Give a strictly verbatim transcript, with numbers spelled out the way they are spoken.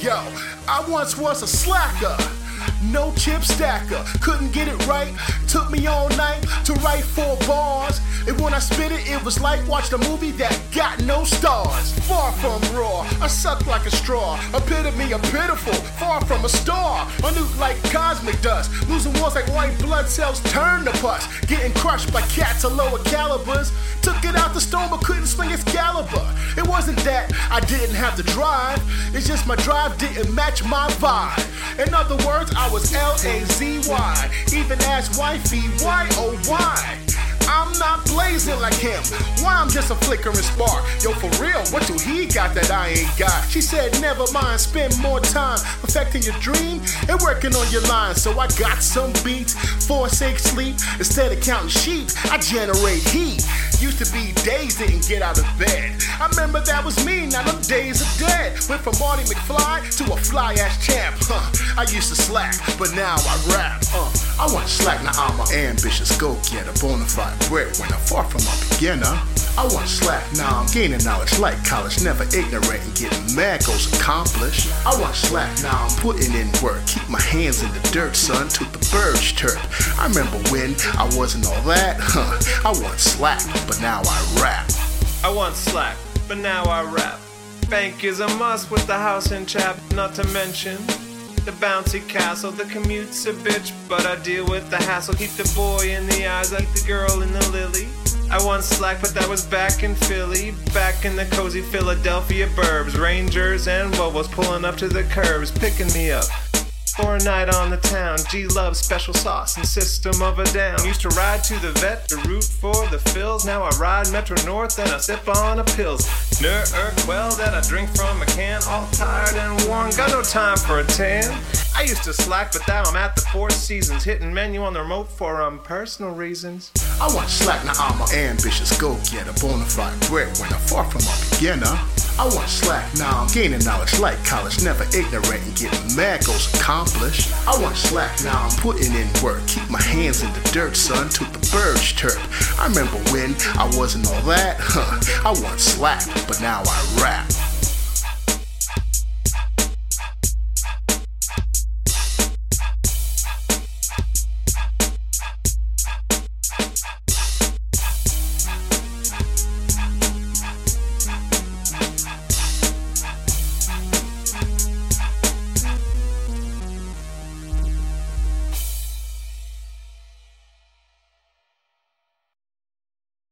Yo, I once was a slacker, no chip stacker, couldn't get it right, took me all night to write four bars, and when I spit it, it was like watching a movie that got no stars. Far from raw, I suck like a straw, epitome of pitiful, far from a star, minute like cosmic dust, losing wars like white blood cells turn to pus, getting crushed by cats of lower calibers, took it out the stone but couldn't swing Excalibur. It wasn't that I didn't have to drive, it's just my drive didn't match my vibe. In other words, I was L A Z Y, even asked wifey, why oh why? I'm not blazing like him, why I'm just a flickering spark. Yo, for real, what do he got that I ain't got? She said, never mind, spend more time perfecting your dream and working on your lines. So I got some beats, forsake sleep, instead of counting sheep, I generate heat. Used to be days didn't get out of bed, I remember that was me, now them days are dead. Went from Marty McFly to a fly-ass champ, huh. I used to slack, but now I rap, uh. I want to slack, now I'm an ambitious go-getter, bonafide breadwinner, far from a beginner. I want to slack, now I'm gaining knowledge like college, never ignorant and getting mad goals accomplished. I want to slack, now I'm putting in work, keep my hands in the dirt, son, to the birds chirp. I remember when I wasn't all that, huh. I want slack, but now I rap. I want slack, but now I rap. Bank is a must with the house in chap, not to mention the bouncy castle. The commute's a bitch, but I deal with the hassle. Keep the boy in the eyes, like the girl in the lily. I want slack, but that was back in Philly, back in the cozy Philadelphia burbs. Rangers and Volvos pulling up to the curbs, picking me up for a night on the town. G loves special sauce and System of a Down. Used to ride to the vet to root for the fills. Now I ride Metro North and I sip on a pills. Ner-er-quell that I drink from a can. All tired and worn, got no time for a tan. I used to slack, but now I'm at the Four Seasons, hitting menu on the remote for um personal reasons. I want slack, now I'm an ambitious go-getter, bonafide breadwinner, far from a beginner. I want slack, now I'm gaining knowledge like college, never ignorant and getting mad goals accomplished. I want slack, now I'm putting in work, keep my hands in the dirt, son, to the birds chirp. I remember when I wasn't all that, huh. I want slack, but now I rap.